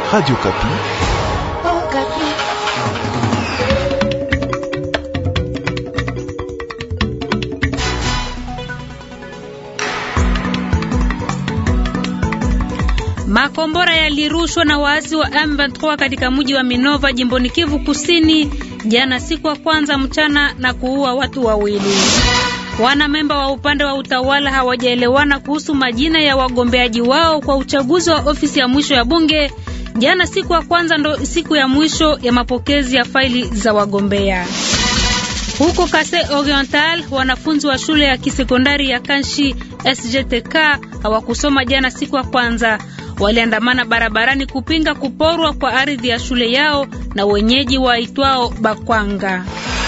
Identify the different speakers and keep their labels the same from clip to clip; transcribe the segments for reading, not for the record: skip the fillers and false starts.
Speaker 1: Radio Kapi.
Speaker 2: Oh, Kapi.
Speaker 3: Makombora yalirushwa na waasi wa M23 katika mji wa Minova jimboni Kivu Kusini jana siku ya kwanza mchana na kuua watu wawili. Wanamemba wa upande wa utawala hawajaelewana kuhusu majina ya wagombeaji wao kwa uchaguzi wa ofisi ya mwisho ya bunge. Jana siku ya kwanza ndo siku ya mwisho ya mapokezi ya faili za wagombea. Huko Kasai Oriental, wanafunzi wa shule ya kisekondari ya Kanshi SGTK hawakusoma jana siku ya kwanza. Waliandamana barabarani kupinga kuporwa kwa ardhi ya shule yao na wenyeji waitwao Bakwanga.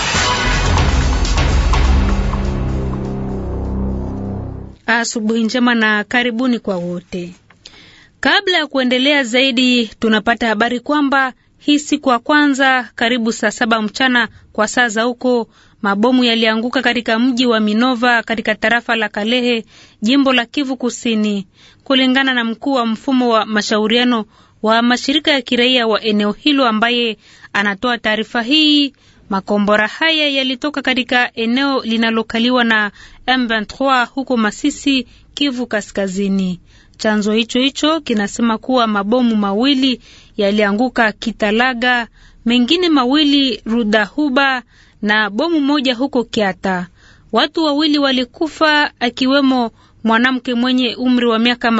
Speaker 3: Asubuhi njema na karibuni kwa wote. Kabla ya kuendelea zaidi, tunapata habari kwamba hii siku ya kwanza karibu saa 7 mchana kwa saa za huko, mabomu yalianguka katika mji wa Minova katika tarafa la Kalehe, jimbo la Kivu Kusini. Kulingana na mkuu wa mfumo wa mashauriano wa mashirika ya kiraia wa eneo hilo ambaye anatoa taarifa hii, makombora haya yalitoka katika eneo linalokaliwa na M23 huko Masisi, Kivu Kaskazini. Chanzo hicho kinasema kuwa mabomu mawili yalianguka Kitalaga, mengine mawili Rudahuba na bomu moja huko Kiata. Watu wawili walikufa akiwemo mwanamke mwenye umri wa miaka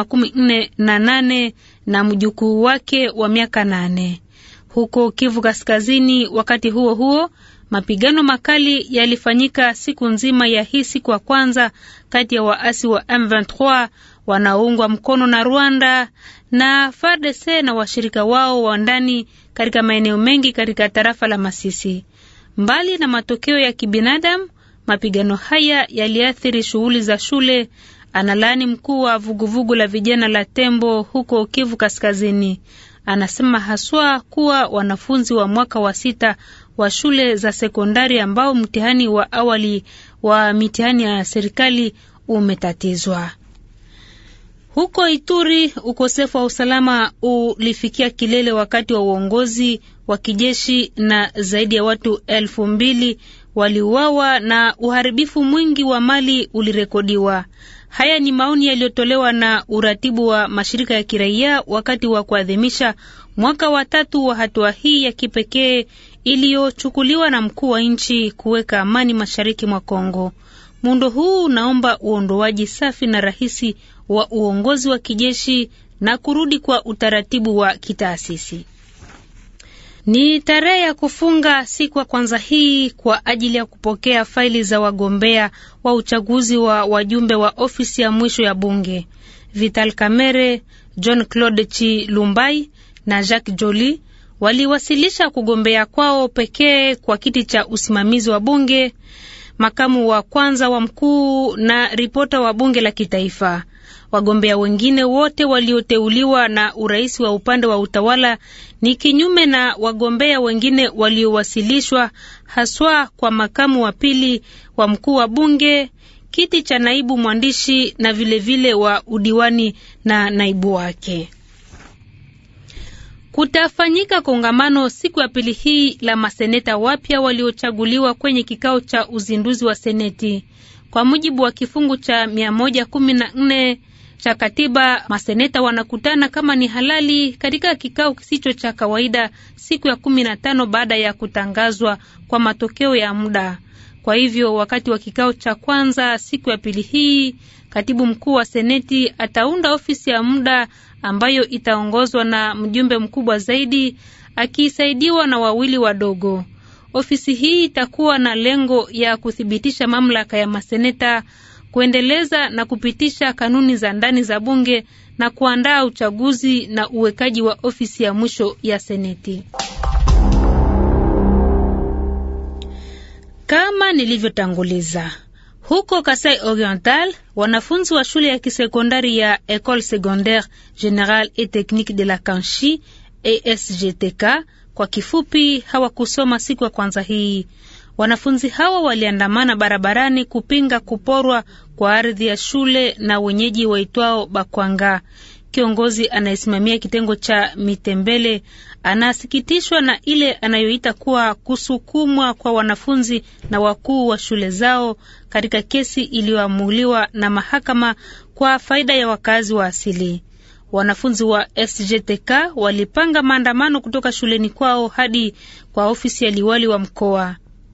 Speaker 3: 48 na mjukuu wake wa miaka 8. Huko Kivu Kaskazini, wakati huo huo, mapigano makali yalifanyika siku nzima ya hii siku ya kwanza kati ya waasi wa M23 wanaoungwa mkono na Rwanda na FARDC na washirika wao wa ndani katika maeneo mengi katika tarafa la Masisi. Mbali na matokeo ya kibinadamu, mapigano haya yaliathiri shughuli za shule, analani mkuu wa vuguvugu la vijana la Tembo huko Kivu Kaskazini. Anasema haswa kuwa wanafunzi wa mwaka wa 6 wa shule za sekondari ambao mtihani wa awali wa mitihani ya serikali umetatizwa. Huko Ituri, ukosefu wa usalama ulifikia kilele wakati wa uongozi wa kijeshi na zaidi ya watu 2,000 waliuawa na uharibifu mwingi wa mali ulirekodiwa. Haya ni maoni yaliyotolewa na uratibu wa mashirika ya kiraia wakati wa kuadhimisha mwaka wa 3 wa hatua hii ya kipekee iliyochukuliwa na mkuu wa nchi kuweka amani mashariki mwa Kongo. Muundo huu unaomba uondoaji safi na rahisi wa uongozi wa kijeshi na kurudi kwa utaratibu wa kitaasisi. Ni tarehe ya kufunga siku ya kwanza hii kwa ajili ya kupokea faili za wagombea wa uchaguzi wa wajumbe wa ofisi ya mwisho ya bunge. Vital Kamerhe, John Claude Chilumbai na Jacques Joly waliwasilisha kugombea kwao pekee kwa kiti cha usimamizi wa bunge, makamu wa kwanza wa mkuu na ripota wa bunge la kitaifa. Wagombea wengine wote walioteuliwa na urais wa upande wa utawala ni kinyume na wagombea wengine waliowasilishwa, haswa kwa makamu wa pili wa mkuu wa bunge, kiti cha naibu mwandishi na vilevile wa udiwani na naibu wake. Kutafanyika kongamano siku ya pili hii la maseneta wapya waliochaguliwa kwenye kikao cha uzinduzi wa seneti. Kwa mujibu wa kifungu cha 114 cha katiba, maseneta wanakutana kama ni halali katika kikao kisicho cha kawaida siku ya 15 baada ya kutangazwa kwa matokeo ya muda. Kwa hivyo wakati wa kikao cha kwanza siku ya pili hii, katibu mkuu wa seneti ataunda ofisi ya muda ambayo itaongozwa na mjumbe mkubwa zaidi akisaidiwa na wawili wadogo. Ofisi hii itakuwa na lengo ya kuthibitisha mamlaka ya maseneta, kuendeleza na kupitisha kanuni za ndani za bunge na kuandaa uchaguzi na uwekaji wa ofisi ya mwisho ya seneti. Kama nilivyotanguliza, huko Kasai Oriental, wanafunzi wa shule ya kisekondari ya École Secondaire Générale et Technique de la Kanshi ESGTK kwa kifupi hawakusoma siku ya kwanza hii. Wanafunzi hawa waliandamana barabarani kupinga kuporwa kwa ardhi ya shule na wenyeji waitwao Bakwanga. Kiongozi anayesimamia kitengo cha Mitembele anasikitishwa na ile anayoita kuwa kusukumwa kwa wanafunzi na wakuu wa shule zao katika kesi iliyoamuliwa na mahakama kwa faida ya wakazi wa asili. Wanafunzi wa SGTK walipanga maandamano kutoka shuleni kwao hadi kwa ofisi ya liwali wa mkoa.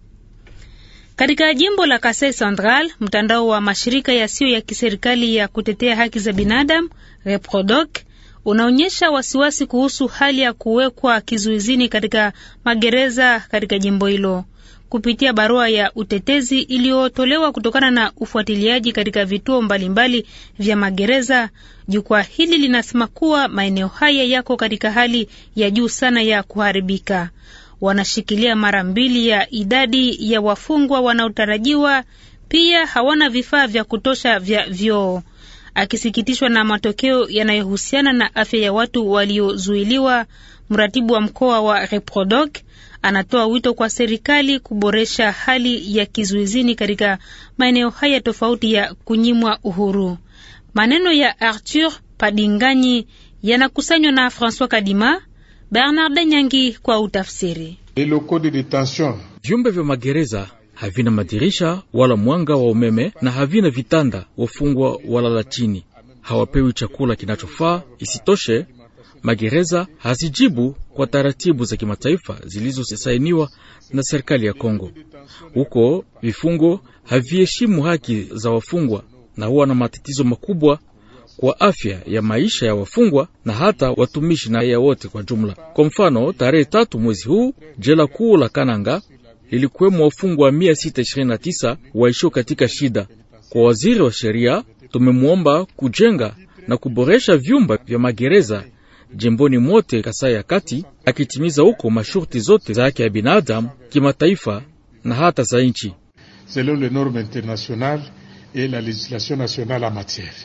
Speaker 3: Katika jimbo la Kasai Central, mtandao wa mashirika yasiyo ya kiserikali ya kutetea haki za binadamu, Reprodoc, unaonyesha wasiwasi kuhusu hali ya kuwekwa kizuizini katika magereza katika jimbo hilo. Kupitia barua ya utetezi iliyotolewa kutokana na ufuatiliaji katika vituo mbalimbali vya magereza, jukwaa hili linasema kuwa maeneo haya yako katika hali ya juu sana ya kuharibika. Wanashikilia mara 2 ya idadi ya wafungwa wanaotarajiwa, pia hawana vifaa vya kutosha vya vyoo. Akisikitishwa na matokeo yanayohusiana na afya ya watu waliozuiliwa, mratibu wa mkoa wa Reprodoc anatoa wito kwa serikali kuboresha hali ya kizuizini katika maeneo haya tofauti ya kunyimwa uhuru. Maneno ya Arthur Padinganyi yanakusanywa na François Kadima, Bernard Nyangi kwa utafsiri.
Speaker 1: Vyumba vya magereza havina madirisha wala mwanga wa umeme na havina vitanda. Wafungwa walala chini, hawapewi chakula kinachofaa. Isitoshe, magereza hazijibu kwa taratibu za kimataifa zilizosainiwa na serikali ya Kongo. Huko vifungo haviheshimu haki za wafungwa na huwa na matatizo makubwa kwa afya ya maisha ya wafungwa na hata watumishi na ya wote kwa jumla. Kwa mfano, tarehe 3 mwezi huu, jela kuu la Kananga ilikuwemo wafungwa 629 waishio katika shida. Kwa waziri wa sheria, tumemwomba kujenga na kuboresha vyumba vya magereza jimboni mote Kasai ya Kati, akitimiza huko masharti zote za haki ya binadamu kimataifa na hata za nchi.
Speaker 4: Selon les normes internationales et la législation nationale en matière.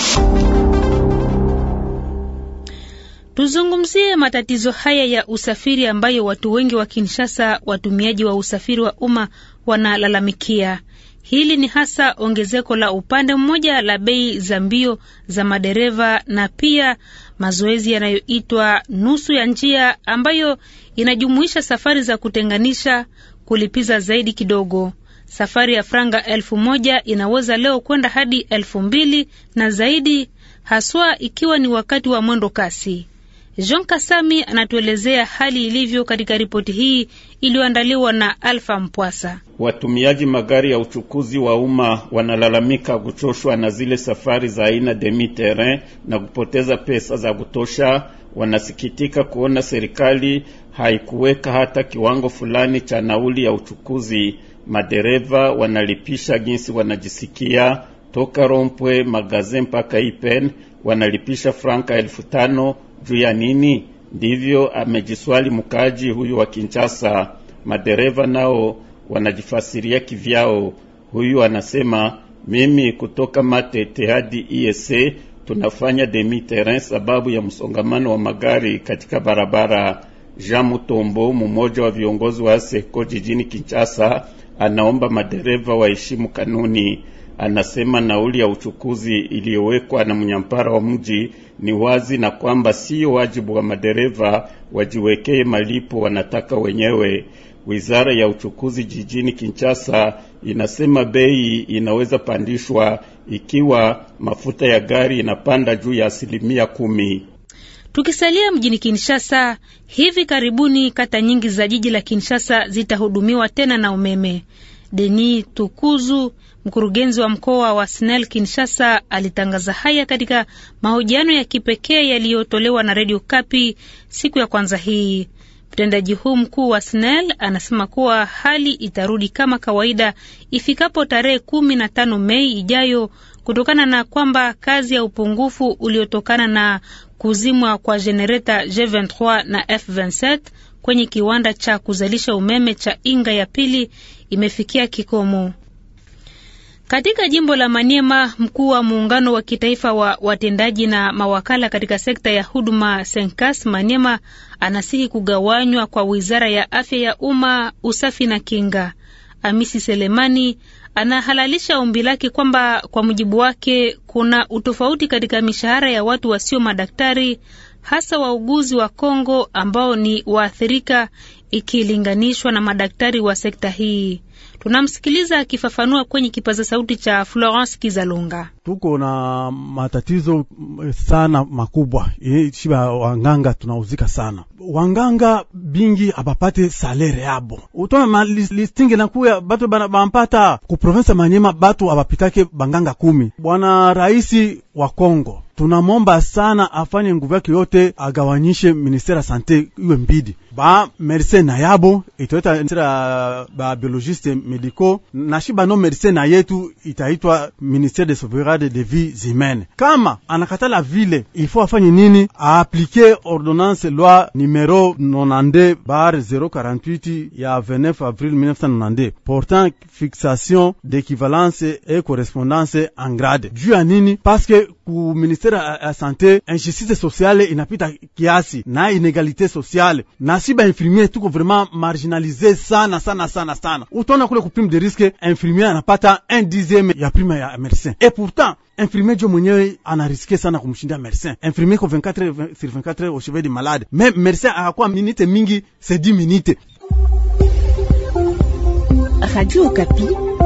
Speaker 3: Tuzungumzie matatizo haya ya usafiri ambayo watu wengi wa Kinshasa, watumiaji wa usafiri wa umma, wanalalamikia. Hili ni hasa ongezeko la upande mmoja la bei za mbio za madereva na pia mazoezi yanayoitwa nusu ya njia ambayo inajumuisha safari za kutenganisha, kulipiza zaidi kidogo. Safari ya franga 1,000 inaweza leo kwenda hadi 2,000 na zaidi, haswa ikiwa ni wakati wa mwendo kasi. Jean Kasami anatuelezea hali ilivyo katika ripoti hii iliyoandaliwa na Alpha Mpwasa.
Speaker 5: Watumiaji magari ya uchukuzi wa umma wanalalamika kuchoshwa na zile safari za aina demi terrain na kupoteza pesa za kutosha. Wanasikitika kuona serikali haikuweka hata kiwango fulani cha nauli ya uchukuzi. Madereva wanalipisha jinsi wanajisikia. Toka Rompwe Magazin mpaka Ipen wanalipisha franka 5,000. Juu ya nini? Ndivyo amejiswali mkaji huyu wa Kinshasa. Madereva nao wanajifasiria kivyao. Huyu anasema, mimi kutoka Matete hadi ISA tunafanya demi terrain sababu ya msongamano wa magari katika barabara. Jean Mutombo, mmoja wa viongozi wa SECO jijini Kinshasa, anaomba madereva waheshimu kanuni. Anasema nauli ya uchukuzi iliyowekwa na mnyampara wa mji ni wazi na kwamba sio wajibu wa madereva wajiwekee malipo wanataka wenyewe. Wizara ya uchukuzi jijini Kinshasa inasema bei inaweza pandishwa ikiwa mafuta ya gari inapanda juu ya 10%.
Speaker 3: Tukisalia mjini Kinshasa, hivi karibuni kata nyingi za jiji la Kinshasa zitahudumiwa tena na umeme. Denis Tukuzu, mkurugenzi wa mkoa wa SNEL Kinshasa, alitangaza haya katika mahojiano ya kipekee yaliyotolewa na Radio Kapi siku ya kwanza hii. Mtendaji huu mkuu wa SNEL anasema kuwa hali itarudi kama kawaida ifikapo tarehe 15 Mei ijayo, kutokana na kwamba kazi ya upungufu uliotokana na kuzimwa kwa generator G23 na F27 kwenye kiwanda cha kuzalisha umeme cha Inga ya pili imefikia kikomo. Katika jimbo la Maniema, mkuu wa muungano wa kitaifa wa watendaji na mawakala katika sekta ya huduma Senkas Maniema anasihi kugawanywa kwa wizara ya afya ya umma, usafi na kinga. Amisi Selemani anahalalisha ombi lake kwamba kwa mujibu wake kuna utofauti katika mishahara ya watu wasio madaktari, hasa wauguzi wa Kongo ambao ni waathirika ikilinganishwa na madaktari wa sekta hii. Tunamsikiliza akifafanua kwenye kipaza sauti cha Florence Kizalunga.
Speaker 6: Tuko na matatizo sana makubwa. Shiba wanganga tunauzika sana. Wanganga bingi abapate salere yabo. Utona listingi na kuya batu bampata ku province Manyema batu abapitake banganga 10. Bwana Raisi wa Kongo, tunamomba sana afanye nguvu yake yote agawanyishe ministeri ya sante iwe mbidi. Ba medecin na yabo itoeta ba biologiste médicaux na shiba no medecin na yetu itaitwa ministère de sauvegarde des vies humaines. Kama anakatala vile, il faut afanye nini? Appliquer ordonnance loi numéro 92/048 ya 29 avril 1992 portant fixation d'équivalence et correspondance en grade. Juu ya nini? Parce que ku ministère ya santé injustice sociale inapita kiasi na inégalité sociale. Na siba infirmier tuko vraiment marginalisé sana. Utaona kule ku prime de risque infirmier anapata 1/10 ya prime ya médecin. Et pourtant infirmier jo mwenyewe anariske sana kumshinda médecin. Infirmier ko 24 heures au chevet du malade. Même médecin akakuwa minute mingi c'est 10 minutes.
Speaker 2: Radio Okapi.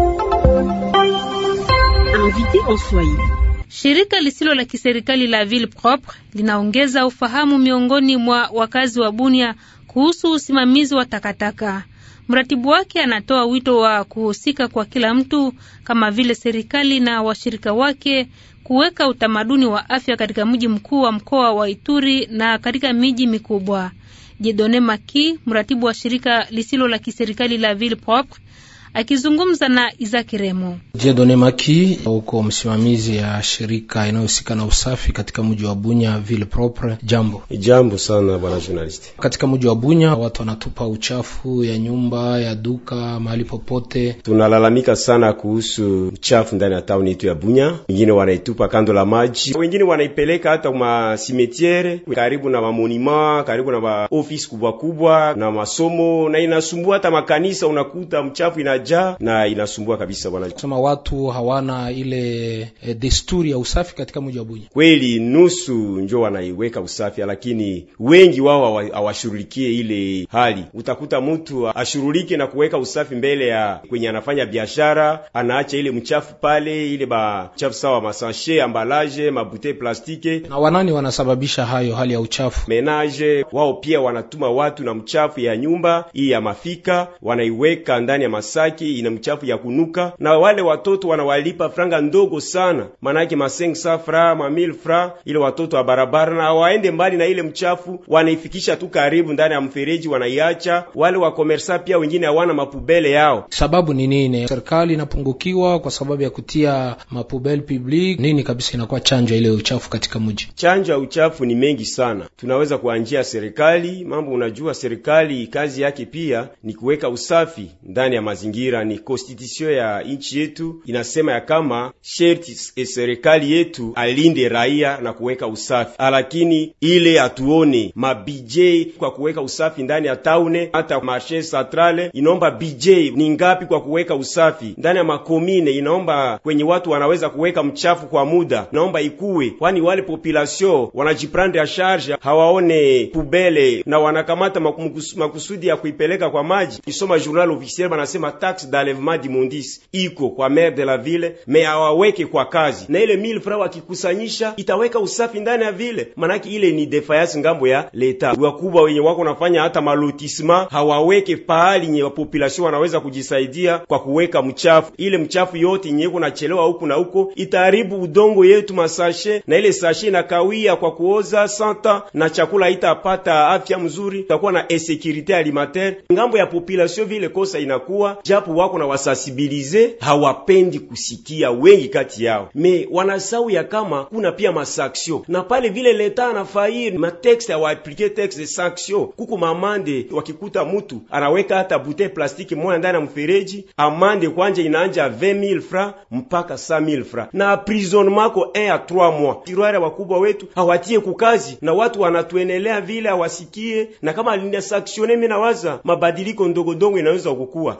Speaker 2: Invité en Swahili.
Speaker 3: Shirika lisilo la kiserikali la Ville Propre linaongeza ufahamu miongoni mwa wakazi wa Bunia kuhusu usimamizi wa takataka. Mratibu wake anatoa wito wa kuhusika kwa kila mtu kama vile serikali na washirika wake kuweka utamaduni wa afya katika mji mkuu wa mkoa wa Ituri na katika miji mikubwa. Jedone Maki, mratibu wa shirika lisilo la kiserikali la Ville Propre, akizungumza na Isaac Remo.
Speaker 7: Jedone Maki uko msimamizi ya shirika inayohusika na usafi katika mji wa Bunya Ville Propre. Jambo
Speaker 8: sana bwana journalist.
Speaker 7: Katika mji wa Bunya watu wanatupa uchafu ya nyumba, ya duka, mahali popote.
Speaker 8: Tunalalamika sana kuhusu uchafu ndani ya town yetu ya Bunya. Wengine wanaitupa kando la maji, wengine wanaipeleka hata kwa cimetière karibu na mamonima, karibu na office kubwa na masomo, na inasumbua hata makanisa. Unakuta mchafu na inasumbua kabisa bwana.
Speaker 7: Kama watu hawana ile desturi ya usafi katika mji wa Bunya.
Speaker 8: Kweli nusu ndio wanaiweka usafi, lakini wengi wao hawashughulikie ile hali. Utakuta mtu ashurulike na kuweka usafi mbele ya kwenye anafanya biashara, anaacha ile mchafu pale, ile chafu sawa masashe, emballage, mabute plastike.
Speaker 7: Na wanani wanasababisha hayo hali ya uchafu?
Speaker 8: Menage wao pia wanatuma watu na mchafu ya nyumba, hii ya mafika, wanaiweka ndani ya masaki, ina mchafu ya kunuka, na wale watoto wanawalipa franga ndogo sana, manake 500 francs, 1000 francs, ile watoto wa barabara, na waende mbali na ile mchafu, wanaifikisha tu karibu ndani ya mfereji, wanaiacha. Wale wa komersa pia wengine hawana mapubele yao.
Speaker 7: Sababu ni nini? Serikali inapungukiwa kwa sababu ya kutia mapubele public? Nini kabisa inakuwa chanjo ile uchafu katika mji?
Speaker 8: Chanjo ya uchafu ni mengi sana. Tunaweza kuanjia serikali, mambo unajua serikali kazi yake pia ni kuweka usafi ndani ya mazingira. Ni constitution ya nchi yetu inasema ya kama sherti serikali yetu alinde raia na kuweka usafi. Lakini ile atuone mabije kwa kuweka usafi ndani ya taune, hata marché centrale inaomba bije ni ngapi kwa kuweka usafi ndani ya makomine, inaomba kwenye watu wanaweza kuweka mchafu kwa muda, naomba ikuwe, kwani wale population wanajiprendre ya charge, hawaone pubele na wanakamata makusudi ya kuipeleka kwa maji. Isoma journal officiel banasema taxe d'enlèvement d'immondice iko kwa maire de la ville, mais hawaweke kwa kazi. Na ile 1000 francs wakikusanyisha itaweka usafi ndani ya ville, manaki ile ni defiance ngambo ya leta. Wakubwa wenye wako nafanya hata malotissement hawaweke pahali nye population wanaweza kujisaidia kwa kuweka mchafu. Ile mchafu yote nyeko na chelewa huku na huko itaharibu udongo yetu masashe, na ile sashe na kawia kwa kuoza santa, na chakula itapata afya mzuri, itakuwa na insécurité alimentaire ngambo ya population. Vile kosa inakuwa japo wako na wasensibilize, hawapendi kusikia wengi kati yao, me wanasau ya kama kuna pia masanction, na pale vile leta anafairi ma texte wa appliquer texte de sanction. Kuku mamande wakikuta mtu anaweka hata bouteille plastique moja ndani ya mfereji, amande kwanje inaanja 20000 francs mpaka 100000 francs, na prisonnement ko 1 à 3 mois. Tiroare wakubwa wetu hawatie kukazi, na watu wanatuenelea vile hawasikie, na kama alinda sanctionner, mimi nawaza mabadiliko ndogo ndogo inaweza kukua, na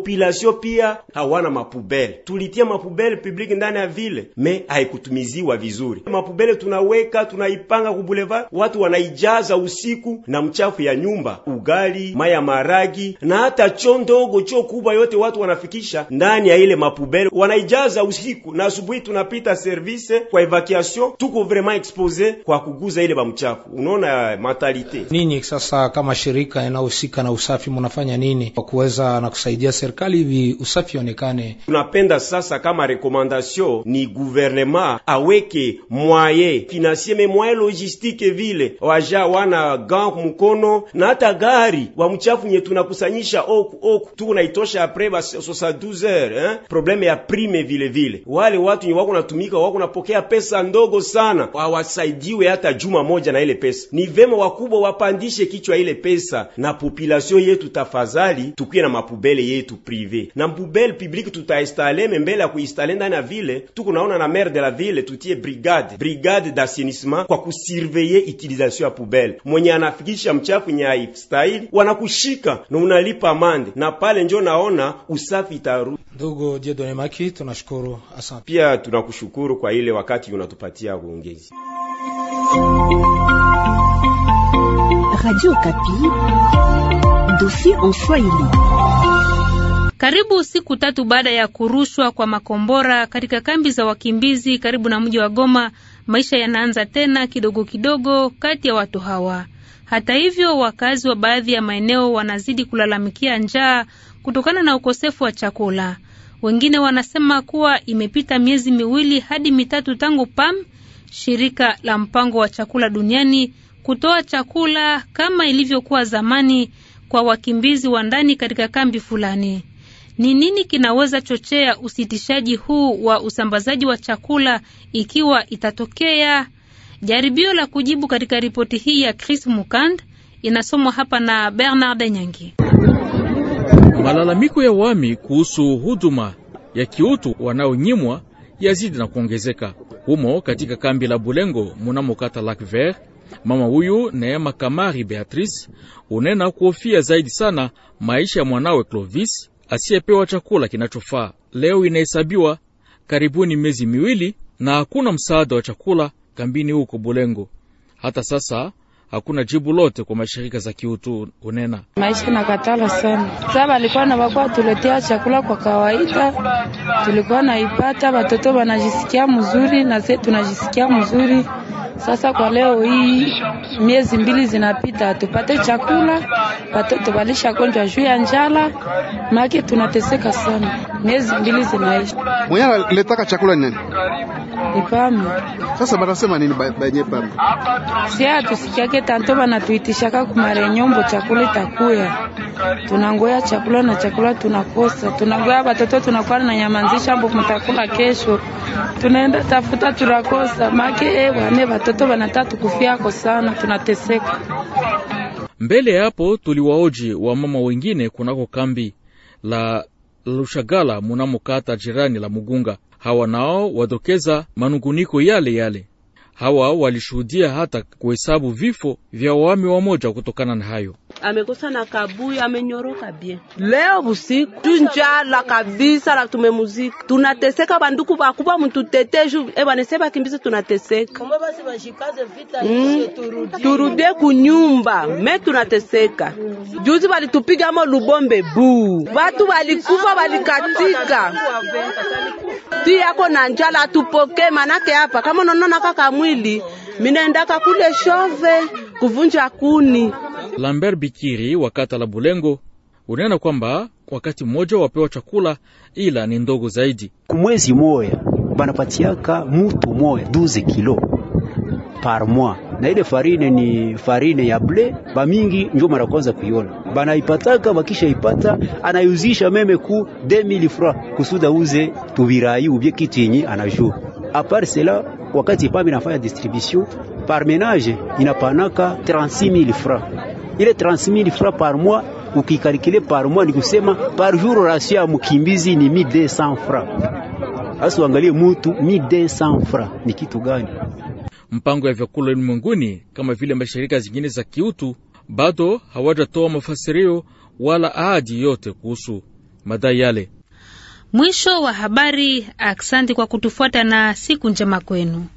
Speaker 8: population pia hawana mapubele. Tulitia mapubele public ndani ya vile, me haikutumiziwa vizuri. Mapubele tunaweka, tunaipanga ku boulevard, watu wanaijaza usiku na mchafu ya nyumba, ugali, maya maragi na hata choo ndogo, choo kubwa, yote watu wanafikisha ndani ya ile mapubele, wanaijaza usiku, na asubuhi tunapita service kwa evacuation, tuko vraiment expose kwa kuguza ile ba mchafu. Unaona mentalite
Speaker 7: nini. Sasa kama shirika inayohusika na usafi mnafanya nini kwa kuweza na kusaidia serikali hivi usafi onekane?
Speaker 8: Tunapenda sasa kama recommandation ni gouvernement aweke moyen financier, mais moyen logistique vile waja wana gant mkono na hata gari wa mchafu nye tunakusanyisha oku tunaitosha après ba 72 heures problème ya prime vile wale watu nye wako natumika wako napokea pesa ndogo sana, hawasaidiwe hata juma moja na ile pesa. Ni vema wakubwa wapandishe kichwa ile pesa, na population yetu tafadhali tukuye na mapubele yetu privé na mpubele public tutainstaller. Mbele ya kuinstaller ndani ya vile tuko naona na maire de la ville tutie brigade d'assainissement kwa kusurveiller utilisation ya poubelle. Mwenye anafikisha mchafu nya style wanakushika na unalipa amande, na pale njo naona usafi itaru.
Speaker 7: Ndugu Dieudonne Maki, tunashukuru, asante.
Speaker 8: Pia tunakushukuru kwa ile wakati unatupatia kuongezi.
Speaker 2: Radio Okapi, dossier en Swahili.
Speaker 3: Karibu siku 3 baada ya kurushwa kwa makombora katika kambi za wakimbizi karibu na mji wa Goma, maisha yanaanza tena kidogo kidogo kati ya watu hawa. Hata hivyo, wakazi wa baadhi ya maeneo wanazidi kulalamikia njaa kutokana na ukosefu wa chakula. Wengine wanasema kuwa imepita miezi 2 hadi 3 tangu PAM, shirika la mpango wa chakula duniani, kutoa chakula kama ilivyokuwa zamani kwa wakimbizi wa ndani katika kambi fulani. Ni nini kinaweza chochea usitishaji huu wa usambazaji wa chakula ikiwa itatokea? Jaribio la kujibu katika ripoti hii ya Chris Mukand inasomwa hapa na Bernard Nyangi.
Speaker 1: Malalamiko ya wami kuhusu huduma ya kiutu wanaonyimwa yazidi na kuongezeka. Humo katika kambi la Bulengo mnamo kata Lac Vert, mama huyu Neema Kamari Beatrice unena kuhofia zaidi sana maisha ya mwanawe Clovis asiyepewa chakula kinachofaa. Leo inahesabiwa karibuni miezi 2 na hakuna msaada wa chakula kambini huko Bulengo. Hata sasa hakuna jibu lote kwa mashirika za kiutu. Unena
Speaker 9: maisha na katala sana. Sasa alikuwa na wakwa tuletea chakula kwa kawaida, tulikuwa naipata, watoto wanajisikia mzuri na sisi tunajisikia mzuri. Sasa kwa leo hii miezi 2 zinapita tupate chakula, watoto walisha gonjwa juu ya njala, maki tunateseka sana. Miezi 2 zinaisha.
Speaker 10: Mwenye letaka chakula ni nani?
Speaker 9: Ni PAM.
Speaker 10: Sasa banasema nini benye PAM?
Speaker 9: Sia tusikiake tanto banatuitishaka kumare nyombo chakula itakuya. Tunangoya chakula na chakula tunakosa. Tunangoya watoto tunakuwa na nyamanzisha mbo mtakula kesho. Tunaenda tafuta tunakosa. Maki wane watoto wanataka kufiako sana, tunateseka.
Speaker 1: Mbele hapo tuliwaoji wa mama wengine kunako kambi la Lushagala mnamo kata jirani la Mugunga. Hawa nao wadokeza manunguniko yale. Hawa walishuhudia hata kuhesabu vifo vya wami wamoja kutokana na hayo.
Speaker 11: Amekosa na kabuyu, amenyoroka bien. Leo usiku tunjala kabisa, la tumemuzika. Tunateseka, banduku bakubwa mtuteteju, baneseba kimbize tunateseka. Kama basi bashikaze vita turudie kunyumba, me tunateseka. Juzi walitupiga mo lubombe bu. Watu walikufa walikatika. Tu yako na njala tupoke manake hapa. Kama unaona kaka mwili, minaendaka kule shove kuvunja kuni.
Speaker 1: Lambert Bikiri wakata la Bulengo unena kwamba wakati mmoja wapewa chakula ila ni ndogo zaidi.
Speaker 12: Kumwezi moya banapatiaka mutu moya 12 kilo par mois, na ile farine ni farine ya ble bamingi njo mara kwanza kuiona banaipataka. Bakisha ipata anayuzisha meme ku 2000 francs kusuda uze tubirayi ubye kitinyi anajua. A part cela, wakati PAM inafanya distribution par ménage inapanaka 36000 francs. Ile 36000 francs par mois ukikalkule par mois ni kusema par jour ration ya mkimbizi ni 1200 francs. Asu angalie mtu 1200 francs ni kitu gani?
Speaker 1: Mpango ya vyakula ulimwenguni kama vile mashirika zingine za kiutu bado hawajatoa mafasirio wala ahadi yote kuhusu madai yale.
Speaker 3: Mwisho wa habari. Aksanti kwa kutufuata na siku njema kwenu.